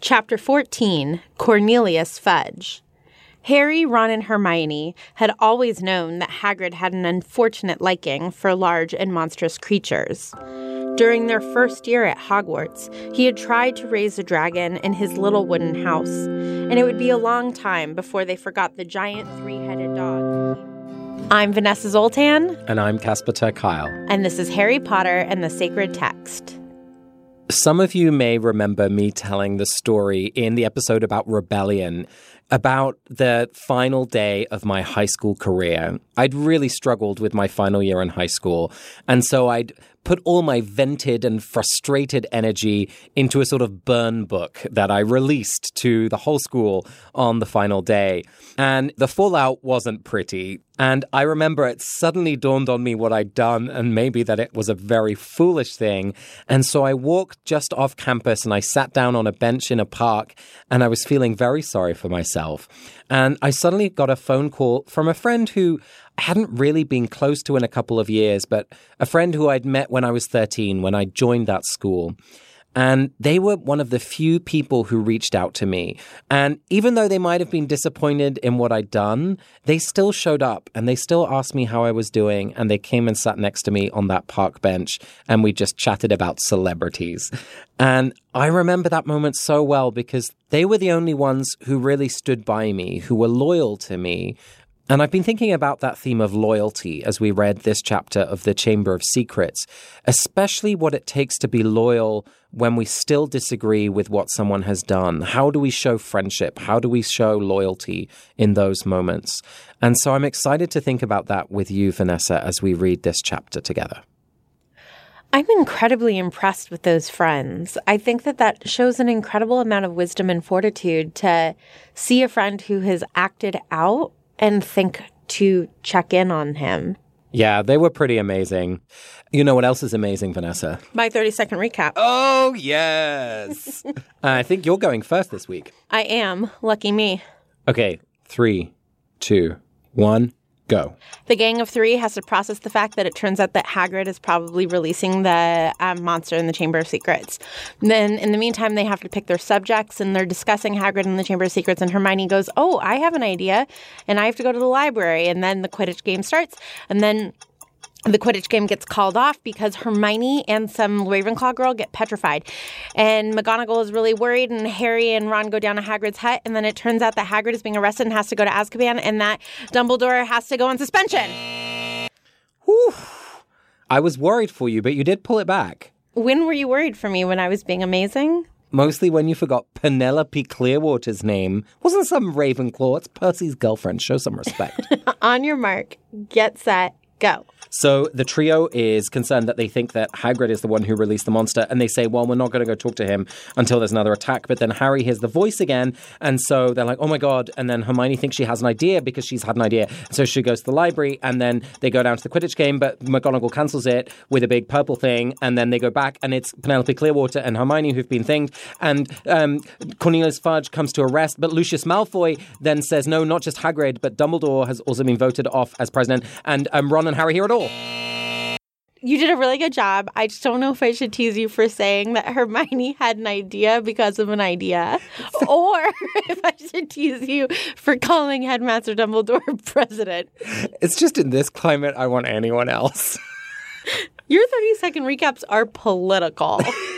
Chapter 14, Cornelius Fudge. Harry, Ron, and Hermione had always known that Hagrid had an unfortunate liking for large and monstrous creatures. During their first year at Hogwarts, he had tried to raise a dragon in his little wooden house, and it would be a long time before they forgot the giant three-headed dog. I'm Vanessa Zoltan. And I'm Casper ter Kuile. And this is Harry Potter and the Sacred Text. Some of you may remember me telling the story in the episode about rebellion, about the final day of my high school career. I'd really struggled with my final year in high school, and so I'd put all my vented and frustrated energy into a sort of burn book that I released to the whole school on the final day. And the fallout wasn't pretty. And I remember it suddenly dawned on me what I'd done, and maybe that it was a very foolish thing. And so I walked just off campus and I sat down on a bench in a park, and I was feeling very sorry for myself. And I suddenly got a phone call from a friend who I hadn't really been close to in a couple of years, but a friend who I'd met when I was 13, when I joined that school. And they were one of the few people who reached out to me. And even though they might have been disappointed in what I'd done, they still showed up and they still asked me how I was doing. And they came and sat next to me on that park bench and we just chatted about celebrities. And I remember that moment so well because they were the only ones who really stood by me, who were loyal to me. And I've been thinking about that theme of loyalty as we read this chapter of the Chamber of Secrets, especially what it takes to be loyal when we still disagree with what someone has done. How do we show friendship? How do we show loyalty in those moments? And so I'm excited to think about that with you, Vanessa, as we read this chapter together. I'm incredibly impressed with those friends. I think that shows an incredible amount of wisdom and fortitude to see a friend who has acted out and think to check in on him. Yeah, they were pretty amazing. You know what else is amazing, Vanessa? My 30-second recap. Oh, yes. I think you're going first this week. I am. Lucky me. Okay, 3, 2, 1, go. The Gang of Three has to process the fact that it turns out that Hagrid is probably releasing the monster in the Chamber of Secrets. And then, in the meantime, they have to pick their subjects, and they're discussing Hagrid in the Chamber of Secrets, and Hermione goes, oh, I have an idea, and I have to go to the library. And then the Quidditch game starts, and then the Quidditch game gets called off because Hermione and some Ravenclaw girl get petrified. And McGonagall is really worried, and Harry and Ron go down to Hagrid's hut, and then it turns out that Hagrid is being arrested and has to go to Azkaban, and that Dumbledore has to go on suspension. Whew. I was worried for you, but you did pull it back. When were you worried for me? When I was being amazing? Mostly when you forgot Penelope Clearwater's name. Wasn't some Ravenclaw. It's Percy's girlfriend. Show some respect. On your mark, get set, go. So the trio is concerned that they think that Hagrid is the one who released the monster, and they say, well, we're not going to go talk to him until there's another attack. But then Harry hears the voice again, and so they're like, oh my God. And then Hermione thinks she has an idea because she's had an idea. So she goes to the library, and then they go down to the Quidditch game, but McGonagall cancels it with a big purple thing, and then they go back, and it's Penelope Clearwater and Hermione who've been thinged, and Cornelius Fudge comes to arrest, but Lucius Malfoy then says, no, not just Hagrid, but Dumbledore has also been voted off as president, and Ron and Harry hear it all. You did a really good job. I just don't know if I should tease you for saying that Hermione had an idea because of an idea, or if I should tease you for calling Headmaster Dumbledore president. It's just in this climate, I want anyone else. Your 30-second recaps are political.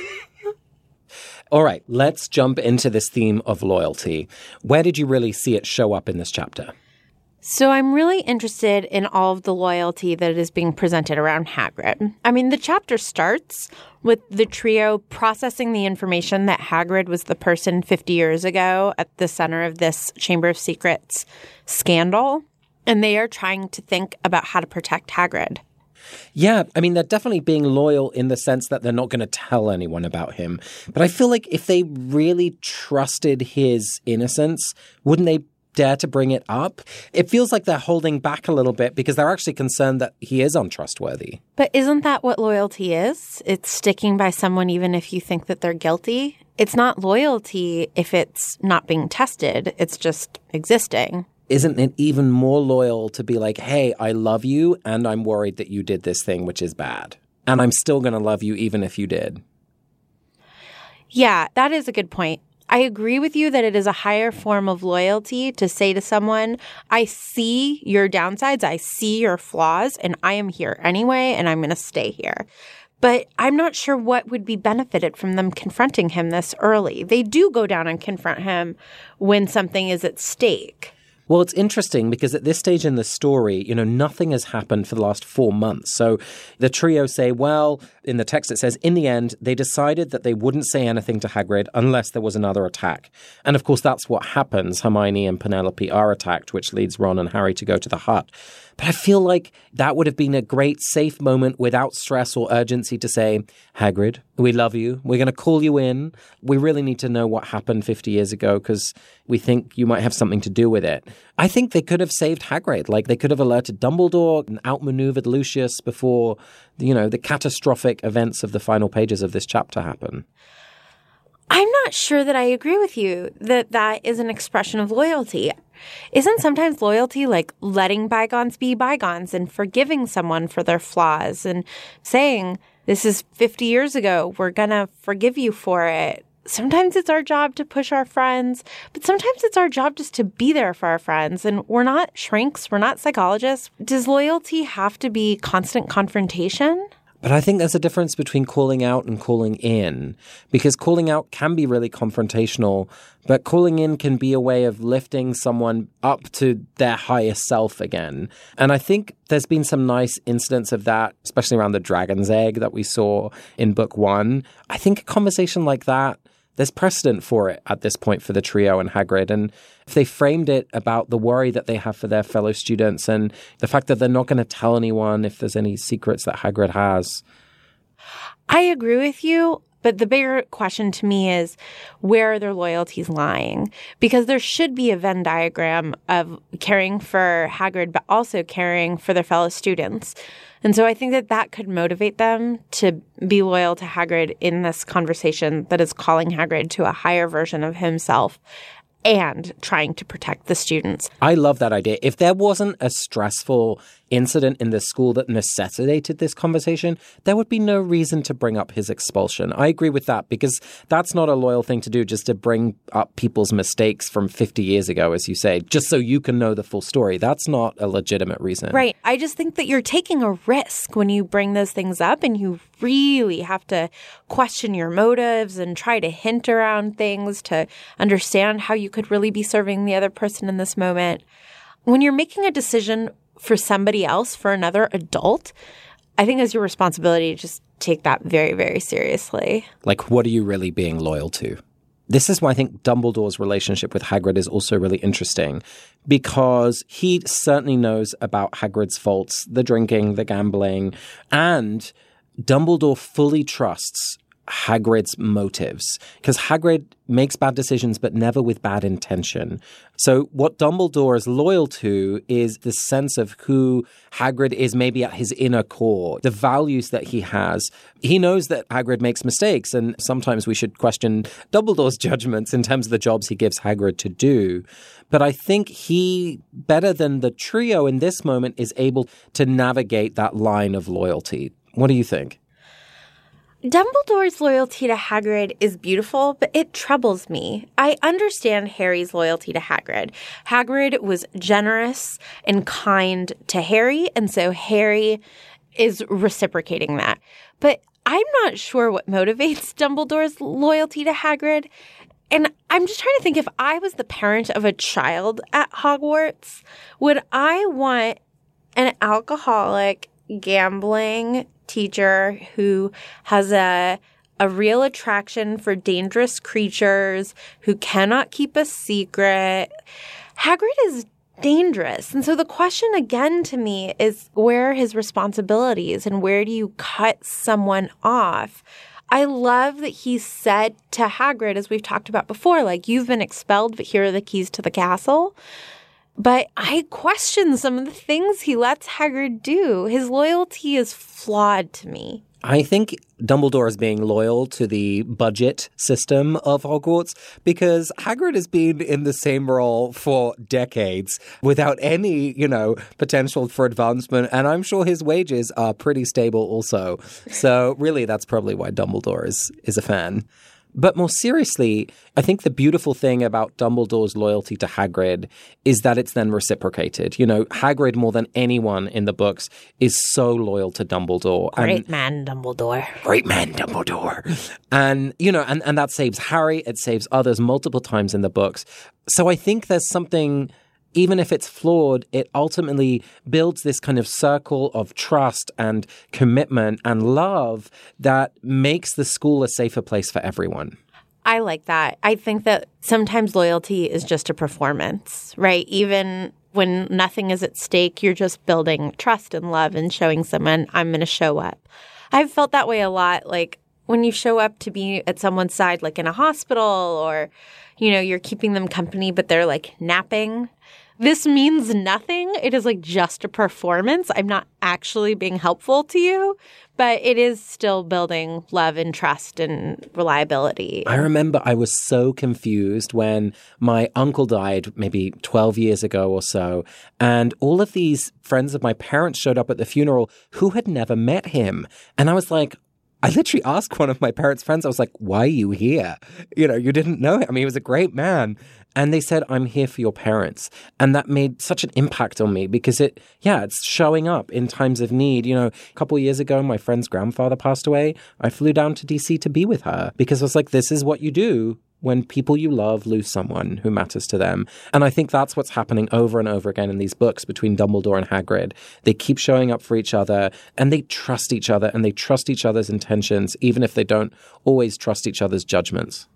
All right, let's jump into this theme of loyalty. Where did you really see it show up in this chapter? So I'm really interested in all of the loyalty that is being presented around Hagrid. I mean, the chapter starts with the trio processing the information that Hagrid was the person 50 years ago at the center of this Chamber of Secrets scandal. And they are trying to think about how to protect Hagrid. Yeah, I mean, they're definitely being loyal in the sense that they're not going to tell anyone about him. But I feel like if they really trusted his innocence, wouldn't they dare to bring it up? It feels like they're holding back a little bit because they're actually concerned that he is untrustworthy. But isn't that what loyalty is? It's sticking by someone even if you think that they're guilty. It's not loyalty if it's not being tested. It's just existing. Isn't it even more loyal to be like, hey, I love you and I'm worried that you did this thing, which is bad. And I'm still going to love you even if you did. Yeah, that is a good point. I agree with you that it is a higher form of loyalty to say to someone, I see your downsides, I see your flaws, and I am here anyway, and I'm going to stay here. But I'm not sure what would be benefited from them confronting him this early. They do go down and confront him when something is at stake. Well, it's interesting because at this stage in the story, nothing has happened for the last 4 months. So the trio say, well, in the text it says, in the end, they decided that they wouldn't say anything to Hagrid unless there was another attack. And of course, that's what happens. Hermione and Penelope are attacked, which leads Ron and Harry to go to the hut. But I feel like that would have been a great safe moment without stress or urgency to say, Hagrid, we love you. We're going to call you in. We really need to know what happened 50 years ago because we think you might have something to do with it. I think they could have saved Hagrid. Like they could have alerted Dumbledore and outmaneuvered Lucius before, the catastrophic events of the final pages of this chapter happen. I'm not sure that I agree with you that is an expression of loyalty. Isn't sometimes loyalty like letting bygones be bygones and forgiving someone for their flaws and saying, this is 50 years ago, we're going to forgive you for it? Sometimes it's our job to push our friends, but sometimes it's our job just to be there for our friends. And we're not shrinks, we're not psychologists. Does loyalty have to be constant confrontation? But I think there's a difference between calling out and calling in, because calling out can be really confrontational, but calling in can be a way of lifting someone up to their highest self again. And I think there's been some nice incidents of that, especially around the dragon's egg that we saw in book 1. I think a conversation like that, there's precedent for it at this point for the trio and Hagrid. And if they framed it about the worry that they have for their fellow students and the fact that they're not going to tell anyone if there's any secrets that Hagrid has. I agree with you. But the bigger question to me is, where are their loyalties lying? Because there should be a Venn diagram of caring for Hagrid, but also caring for their fellow students. And so I think that could motivate them to be loyal to Hagrid in this conversation that is calling Hagrid to a higher version of himself and trying to protect the students. I love that idea. If there wasn't a stressful incident in the school that necessitated this conversation, there would be no reason to bring up his expulsion. I agree with that because that's not a loyal thing to do, just to bring up people's mistakes from 50 years ago, as you say, just so you can know the full story. That's not a legitimate reason. Right. I just think that you're taking a risk when you bring those things up, and you really have to question your motives and try to hint around things to understand how you could really be serving the other person in this moment. When you're making a decision for somebody else, for another adult, I think it's your responsibility to just take that very, very seriously. Like, what are you really being loyal to? This is why I think Dumbledore's relationship with Hagrid is also really interesting, because he certainly knows about Hagrid's faults, the drinking, the gambling, and Dumbledore fully trusts Hagrid's motives, because Hagrid makes bad decisions but never with bad intention. So what Dumbledore is loyal to is the sense of who Hagrid is, maybe at his inner core, the values that he has. He knows that Hagrid makes mistakes, and sometimes we should question Dumbledore's judgments in terms of the jobs he gives Hagrid to do. But I think he, better than the trio in this moment, is able to navigate that line of loyalty. What do you think? Dumbledore's loyalty to Hagrid is beautiful, but it troubles me. I understand Harry's loyalty to Hagrid. Hagrid was generous and kind to Harry, and so Harry is reciprocating that. But I'm not sure what motivates Dumbledore's loyalty to Hagrid. And I'm just trying to think, if I was the parent of a child at Hogwarts, would I want an alcoholic, gambling teacher who has a real attraction for dangerous creatures, who cannot keep a secret? Hagrid is dangerous. And so the question again to me is, where are his responsibilities and where do you cut someone off? I love that he said to Hagrid, as we've talked about before, like, you've been expelled, but here are the keys to the castle. But I question some of the things he lets Hagrid do. His loyalty is flawed to me. I think Dumbledore is being loyal to the budget system of Hogwarts because Hagrid has been in the same role for decades without any, potential for advancement. And I'm sure his wages are pretty stable also. So really, that's probably why Dumbledore is a fan. But more seriously, I think the beautiful thing about Dumbledore's loyalty to Hagrid is that it's then reciprocated. You know, Hagrid, more than anyone in the books, is so loyal to Dumbledore. Great man, Dumbledore. Great man, Dumbledore. And, you know, and that saves Harry. It saves others multiple times in the books. So I think there's something, even if it's flawed, it ultimately builds this kind of circle of trust and commitment and love that makes the school a safer place for everyone. I like that. I think that sometimes loyalty is just a performance, right? Even when nothing is at stake, you're just building trust and love and showing someone, I'm going to show up. I've felt that way a lot. Like when you show up to be at someone's side, like in a hospital, or, you know, you're keeping them company, but they're like napping. This means nothing. It is like just a performance. I'm not actually being helpful to you, but it is still building love and trust and reliability. I remember I was so confused when my uncle died maybe 12 years ago or so, and all of these friends of my parents showed up at the funeral who had never met him. And I was like, I literally asked one of my parents' friends, I was like, why are you here? You know, you didn't know him. I mean, he was a great man. And they said, I'm here for your parents. And that made such an impact on me because it's showing up in times of need. You know, a couple of years ago, my friend's grandfather passed away. I flew down to DC to be with her because I was like, this is what you do when people you love lose someone who matters to them. And I think that's what's happening over and over again in these books between Dumbledore and Hagrid. They keep showing up for each other and they trust each other and they trust each other's intentions, even if they don't always trust each other's judgments.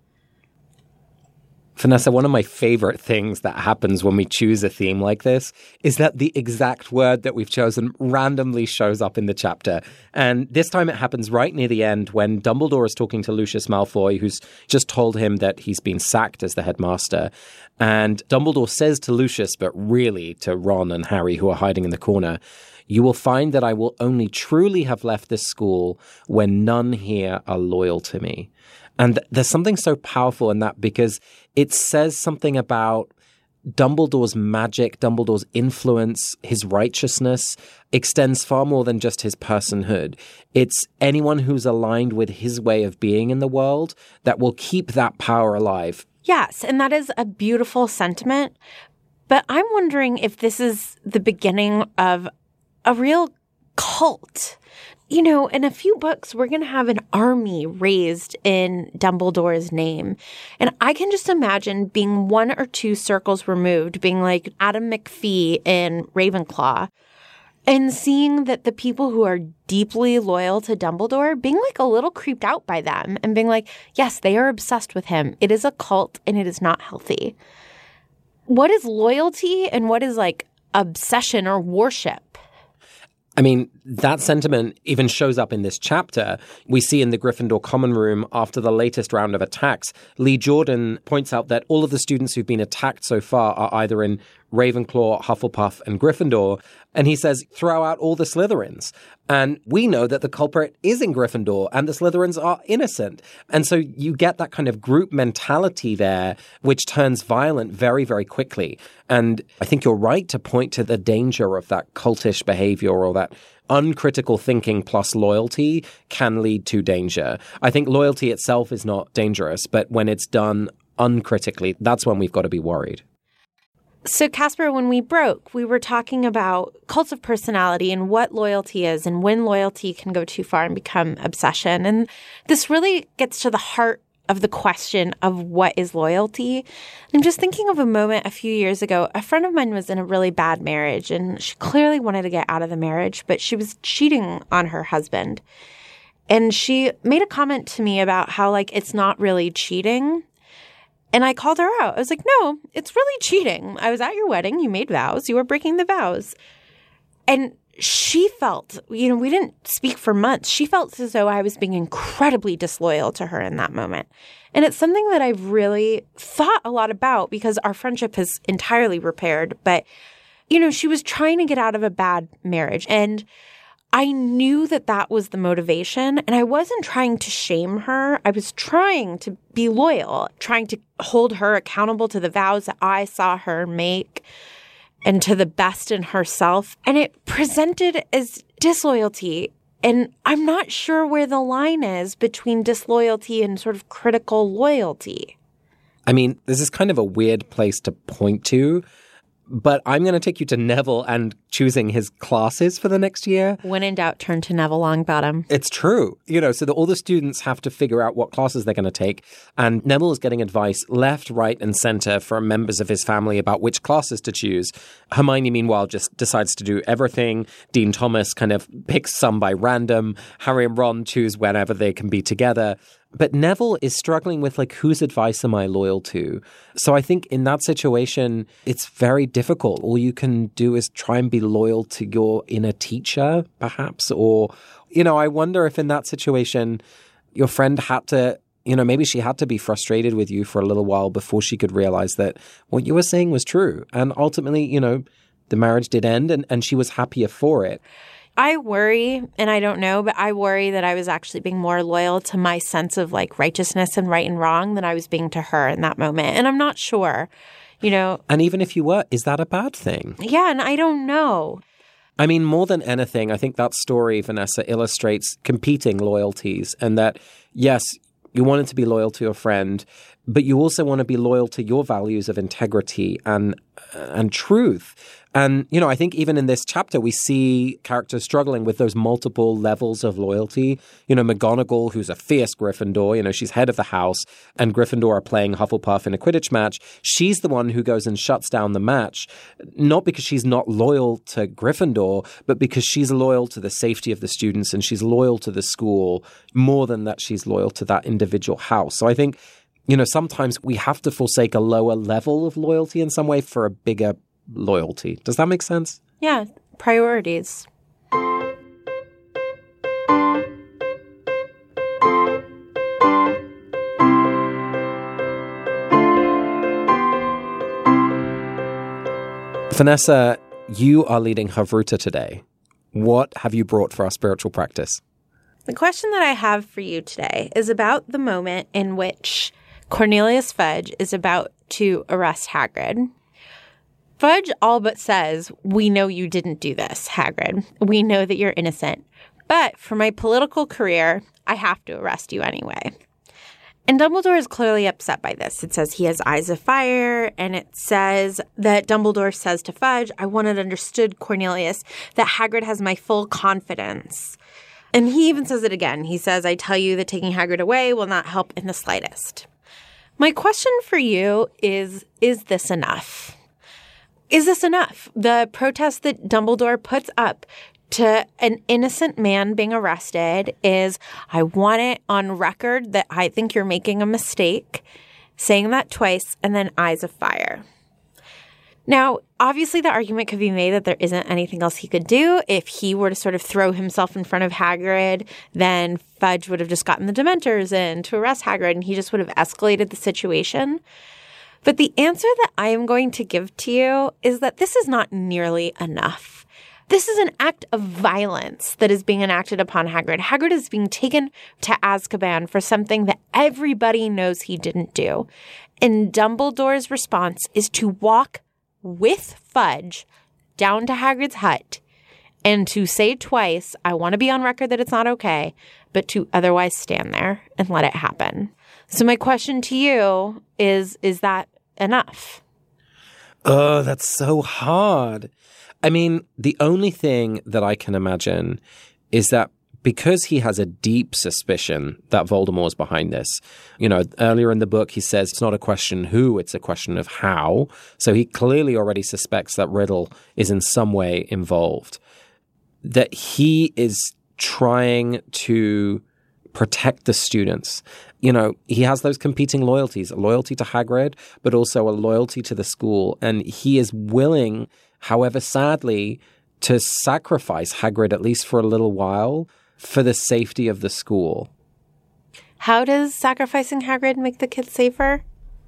Vanessa, one of my favorite things that happens when we choose a theme like this is that the exact word that we've chosen randomly shows up in the chapter. And this time it happens right near the end when Dumbledore is talking to Lucius Malfoy, who's just told him that he's been sacked as the headmaster. And Dumbledore says to Lucius, but really to Ron and Harry, who are hiding in the corner, you will find that I will only truly have left this school when none here are loyal to me. And there's something so powerful in that because it says something about Dumbledore's magic, Dumbledore's influence, his righteousness extends far more than just his personhood. It's anyone who's aligned with his way of being in the world that will keep that power alive. Yes, and that is a beautiful sentiment. But I'm wondering if this is the beginning of a real cult. You know, in a few books, we're going to have an army raised in Dumbledore's name. And I can just imagine being 1 or 2 circles removed, being like Adam McPhee in Ravenclaw, and seeing that the people who are deeply loyal to Dumbledore being like a little creeped out by them and being like, yes, they are obsessed with him. It is a cult and it is not healthy. What is loyalty and what is like obsession or worship? I mean, that sentiment even shows up in this chapter. We see in the Gryffindor common room after the latest round of attacks, Lee Jordan points out that all of the students who've been attacked so far are either in Ravenclaw, Hufflepuff, and Gryffindor. And he says, throw out all the Slytherins. And we know that the culprit is in Gryffindor and the Slytherins are innocent. And so you get that kind of group mentality there, which turns violent very, very quickly. And I think you're right to point to the danger of that cultish behavior or that uncritical thinking plus loyalty can lead to danger. I think loyalty itself is not dangerous, but when it's done uncritically, that's when we've got to be worried. So, Casper, when we broke, we were talking about cults of personality and what loyalty is and when loyalty can go too far and become obsession. And this really gets to the heart of the question of what is loyalty. I'm just thinking of a moment a few years ago. A friend of mine was in a really bad marriage and she clearly wanted to get out of the marriage, but she was cheating on her husband. And she made a comment to me about how, like, it's not really cheating. And I called her out. I was like, no, it's really cheating. I was at your wedding. You made vows. You were breaking the vows. And she felt, we didn't speak for months. She felt as though I was being incredibly disloyal to her in that moment. And it's something that I've really thought a lot about because our friendship has entirely repaired. But, she was trying to get out of a bad marriage. And I knew that that was the motivation, and I wasn't trying to shame her. I was trying to be loyal, trying to hold her accountable to the vows that I saw her make and to the best in herself. And it presented as disloyalty. And I'm not sure where the line is between disloyalty and sort of critical loyalty. I mean, this is kind of a weird place to point to, but I'm going to take you to Neville and choosing his classes for the next year. When in doubt, turn to Neville Longbottom. It's true. So that all the students have to figure out what classes they're going to take. And Neville is getting advice left, right, and center from members of his family about which classes to choose. Hermione, meanwhile, just decides to do everything. Dean Thomas kind of picks some by random. Harry and Ron choose whenever they can be together. But Neville is struggling with, whose advice am I loyal to? So I think in that situation, it's very difficult. All you can do is try and be loyal to your inner teacher, perhaps. Or, I wonder if in that situation, your friend had to, maybe she had to be frustrated with you for a little while before she could realize that what you were saying was true. And ultimately, the marriage did end and she was happier for it. I worry, and I don't know, but I worry that I was actually being more loyal to my sense of righteousness and right and wrong than I was being to her in that moment. And I'm not sure, And even if you were, is that a bad thing? Yeah, and I don't know. I mean, more than anything, I think that story, Vanessa, illustrates competing loyalties and that, yes, you wanted to be loyal to your friend, but you also want to be loyal to your values of integrity and truth. And, I think even in this chapter, we see characters struggling with those multiple levels of loyalty. McGonagall, who's a fierce Gryffindor, she's head of the house, and Gryffindor are playing Hufflepuff in a Quidditch match. She's the one who goes and shuts down the match, not because she's not loyal to Gryffindor, but because she's loyal to the safety of the students and she's loyal to the school more than that she's loyal to that individual house. So I think, sometimes we have to forsake a lower level of loyalty in some way for a bigger loyalty. Does that make sense? Yeah, priorities. Vanessa, you are leading Havruta today. What have you brought for our spiritual practice? The question that I have for you today is about the moment in which Cornelius Fudge is about to arrest Hagrid. Fudge all but says, "We know you didn't do this, Hagrid. We know that you're innocent. But for my political career, I have to arrest you anyway." And Dumbledore is clearly upset by this. It says he has eyes of fire, and it says that Dumbledore says to Fudge, "I want it understood, Cornelius, that Hagrid has my full confidence." And he even says it again. He says, "I tell you that taking Hagrid away will not help in the slightest." My question for you is this enough? Is this enough? The protest that Dumbledore puts up to an innocent man being arrested is, "I want it on record that I think you're making a mistake," saying that twice, and then eyes of fire. Now, obviously the argument could be made that there isn't anything else he could do. If he were to sort of throw himself in front of Hagrid, then Fudge would have just gotten the Dementors in to arrest Hagrid, and he just would have escalated the situation. But the answer that I am going to give to you is that this is not nearly enough. This is an act of violence that is being enacted upon Hagrid. Hagrid is being taken to Azkaban for something that everybody knows he didn't do. And Dumbledore's response is to walk with Fudge down to Hagrid's hut and to say twice, "I want to be on record that it's not okay," but to otherwise stand there and let it happen. So my question to you is that enough? Oh, that's so hard. I mean, the only thing that I can imagine is that because he has a deep suspicion that Voldemort is behind this, earlier in the book, he says it's not a question who, it's a question of how. So he clearly already suspects that Riddle is in some way involved, that he is trying to protect the students. He has those competing loyalties, a loyalty to Hagrid, but also a loyalty to the school. And he is willing, however sadly, to sacrifice Hagrid, at least for a little while, for the safety of the school. How does sacrificing Hagrid make the kids safer?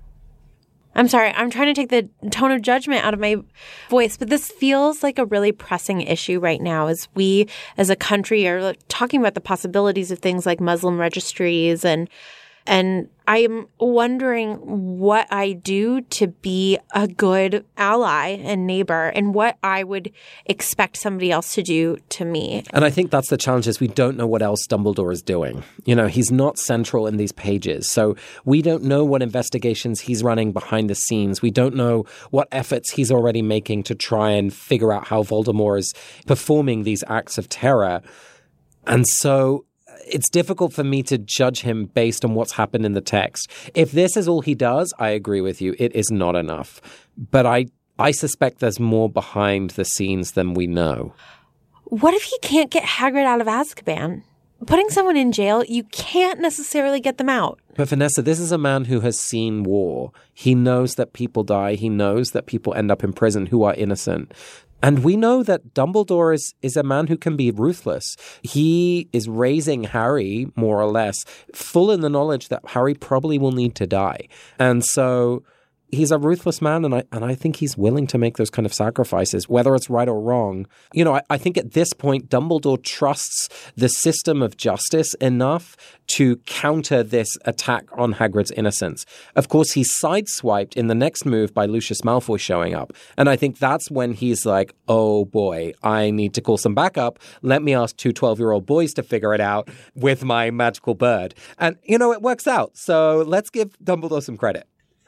I'm sorry, I'm trying to take the tone of judgment out of my voice, but this feels like a really pressing issue right now as we, as a country, are talking about the possibilities of things like Muslim registries and And I'm wondering what I do to be a good ally and neighbor and what I would expect somebody else to do to me. And I think that's the challenge is we don't know what else Dumbledore is doing. He's not central in these pages. So we don't know what investigations he's running behind the scenes. We don't know what efforts he's already making to try and figure out how Voldemort is performing these acts of terror. And so it's difficult for me to judge him based on what's happened in the text. If this is all he does, I agree with you. It is not enough. But I suspect there's more behind the scenes than we know. What if he can't get Hagrid out of Azkaban? Putting someone in jail, you can't necessarily get them out. But Vanessa, this is a man who has seen war. He knows that people die. He knows that people end up in prison who are innocent. And we know that Dumbledore is a man who can be ruthless. He is raising Harry, more or less, full in the knowledge that Harry probably will need to die. And so he's a ruthless man, and I think he's willing to make those kind of sacrifices, whether it's right or wrong. I think at this point, Dumbledore trusts the system of justice enough to counter this attack on Hagrid's innocence. Of course, he's sideswiped in the next move by Lucius Malfoy showing up. And I think that's when he's like, oh boy, I need to call some backup. Let me ask two 12-year-old boys to figure it out with my magical bird. And, it works out. So let's give Dumbledore some credit.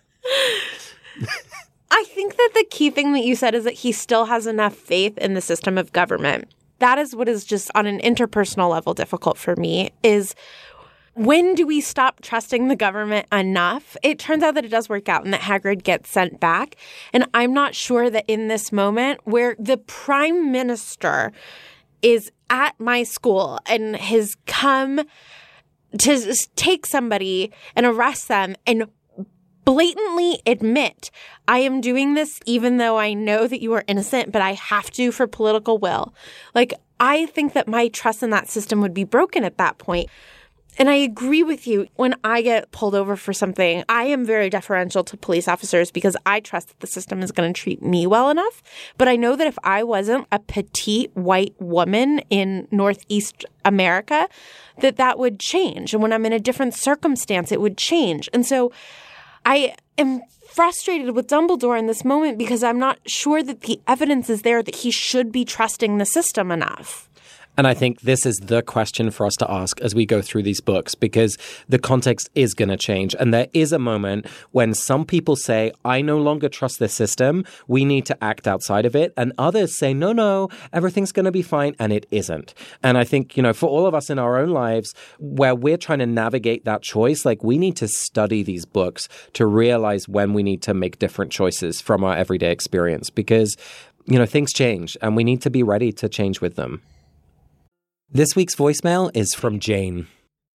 I think that the key thing that you said is that he still has enough faith in the system of government. That is what is just on an interpersonal level difficult for me is when do we stop trusting the government enough? It turns out that it does work out and that Hagrid gets sent back. And I'm not sure that in this moment where the prime minister is at my school and has come to take somebody and arrest them and blatantly admit, I am doing this even though I know that you are innocent, but I have to for political will. I think that my trust in that system would be broken at that point. And I agree with you. When I get pulled over for something, I am very deferential to police officers because I trust that the system is going to treat me well enough. But I know that if I wasn't a petite white woman in Northeast America, that would change. And when I'm in a different circumstance, it would change. And so I am frustrated with Dumbledore in this moment because I'm not sure that the evidence is there that he should be trusting the system enough. And I think this is the question for us to ask as we go through these books, because the context is going to change. And there is a moment when some people say, I no longer trust this system. We need to act outside of it. And others say, no, everything's going to be fine. And it isn't. And I think, for all of us in our own lives where we're trying to navigate that choice, we need to study these books to realize when we need to make different choices from our everyday experience, because, things change and we need to be ready to change with them. This week's voicemail is from Jane.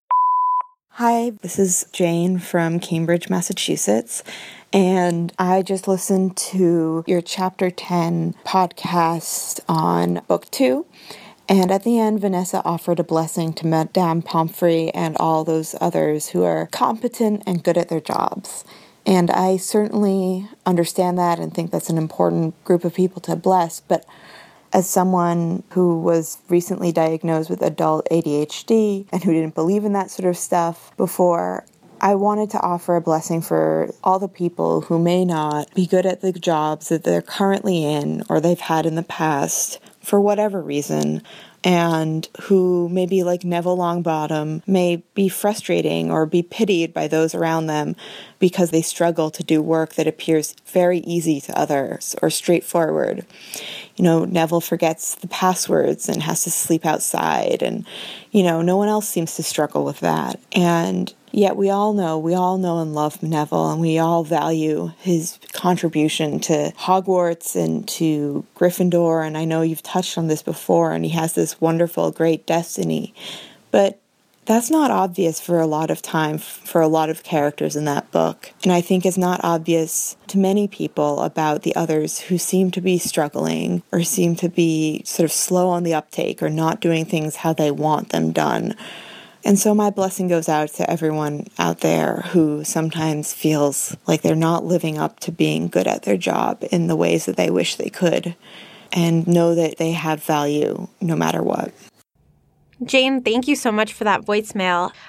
Hi, this is Jane from Cambridge, Massachusetts, and I just listened to your Chapter 10 podcast on Book 2, and at the end, Vanessa offered a blessing to Madame Pomfrey and all those others who are competent and good at their jobs. And I certainly understand that and think that's an important group of people to bless, but as someone who was recently diagnosed with adult ADHD and who didn't believe in that sort of stuff before, I wanted to offer a blessing for all the people who may not be good at the jobs that they're currently in or they've had in the past for whatever reason, and who maybe like Neville Longbottom may be frustrating or be pitied by those around them because they struggle to do work that appears very easy to others or straightforward. Neville forgets the passwords and has to sleep outside, and, no one else seems to struggle with that. And yet we all know and love Neville, and we all value his contribution to Hogwarts and to Gryffindor, and I know you've touched on this before, and he has this wonderful, great destiny. But that's not obvious for a lot of time for a lot of characters in that book. And I think it's not obvious to many people about the others who seem to be struggling or seem to be sort of slow on the uptake or not doing things how they want them done. And so my blessing goes out to everyone out there who sometimes feels like they're not living up to being good at their job in the ways that they wish they could, and know that they have value no matter what. Jane, thank you so much for that voicemail.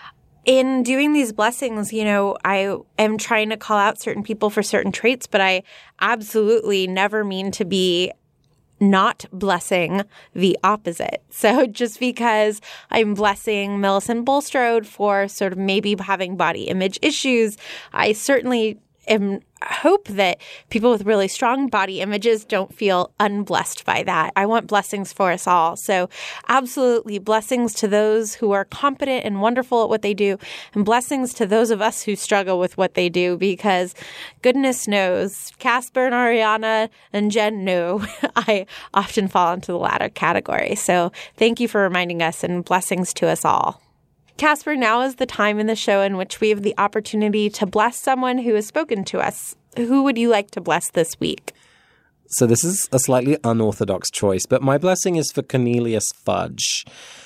in doing these blessings, I am trying to call out certain people for certain traits, but I absolutely never mean to be not blessing the opposite. So just because I'm blessing Millicent Bulstrode for sort of maybe having body image issues, I certainly hope that people with really strong body images don't feel unblessed by that. I want blessings for us all. So absolutely blessings to those who are competent and wonderful at what they do, and blessings to those of us who struggle with what they do, because goodness knows, Casper and Ariana and Jen know I often fall into the latter category. So thank you for reminding us, and blessings to us all. Casper, now is the time in the show in which we have the opportunity to bless someone who has spoken to us. Who would you like to bless this week? So this is a slightly unorthodox choice, but my blessing is for Cornelius Fudge.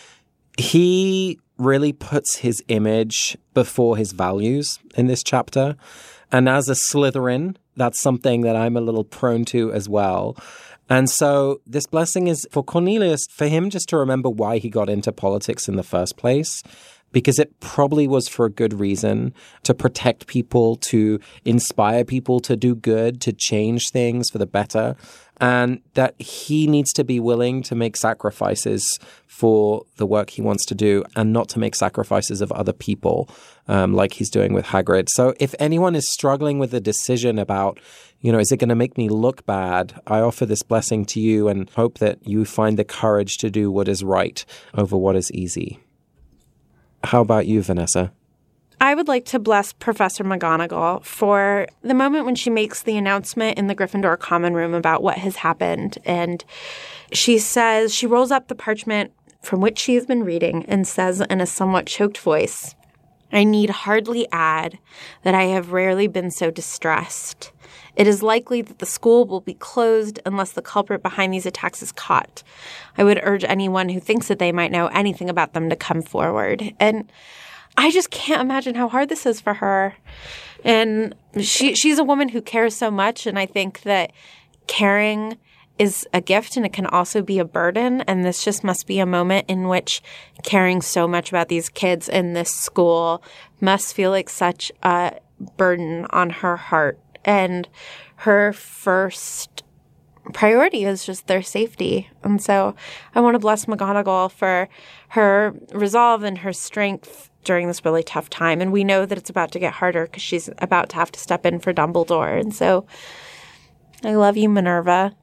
He really puts his image before his values in this chapter. And as a Slytherin, that's something that I'm a little prone to as well. And so this blessing is for Cornelius, for him just to remember why he got into politics in the first place, because it probably was for a good reason, to protect people, to inspire people to do good, to change things for the better, and that he needs to be willing to make sacrifices for the work he wants to do and not to make sacrifices of other people like he's doing with Hagrid. So if anyone is struggling with a decision about, is it going to make me look bad? I offer this blessing to you and hope that you find the courage to do what is right over what is easy. How about you, Vanessa? I would like to bless Professor McGonagall for the moment when she makes the announcement in the Gryffindor common room about what has happened. And she says, she rolls up the parchment from which she has been reading and says in a somewhat choked voice, "I need hardly add that I have rarely been so distressed. It is likely that the school will be closed unless the culprit behind these attacks is caught. I would urge anyone who thinks that they might know anything about them to come forward." And I just can't imagine how hard this is for her. And she's a woman who cares so much, and I think that caring is a gift and it can also be a burden. And this just must be a moment in which caring so much about these kids in this school must feel like such a burden on her heart. And her first priority is just their safety. And so I want to bless McGonagall for her resolve and her strength during this really tough time. And we know that it's about to get harder because she's about to have to step in for Dumbledore. And so I love you, Minerva.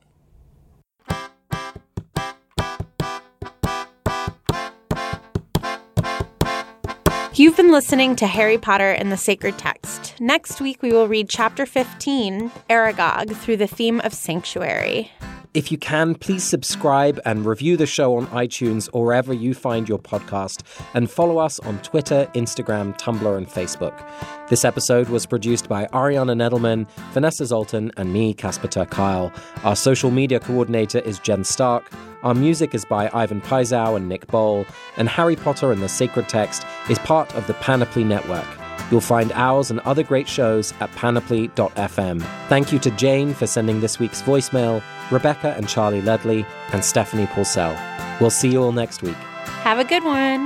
You've been listening to Harry Potter and the Sacred Text. Next week, we will read Chapter 15, Aragog, through the theme of Sanctuary. If you can, please subscribe and review the show on iTunes or wherever you find your podcast, and follow us on Twitter, Instagram, Tumblr, and Facebook. This episode was produced by Ariana Nedelman, Vanessa Zoltan, and me, Casper ter Kuile. Our social media coordinator is Jen Stark. Our music is by Ivan Paizow and Nick Bowl, and Harry Potter and the Sacred Text is part of the Panoply Network. You'll find ours and other great shows at panoply.fm. Thank you to Jane for sending this week's voicemail, Rebecca and Charlie Ledley, and Stephanie Purcell. We'll see you all next week. Have a good one.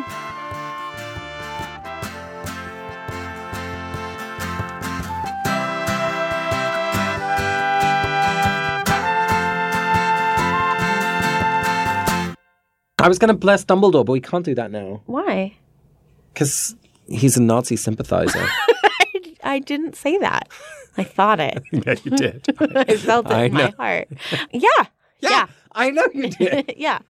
I was going to bless Dumbledore, but we can't do that now. Why? Because he's a Nazi sympathizer. I didn't say that. I thought it. Yeah, you did. I felt it in my heart. Yeah. I know you did. Yeah.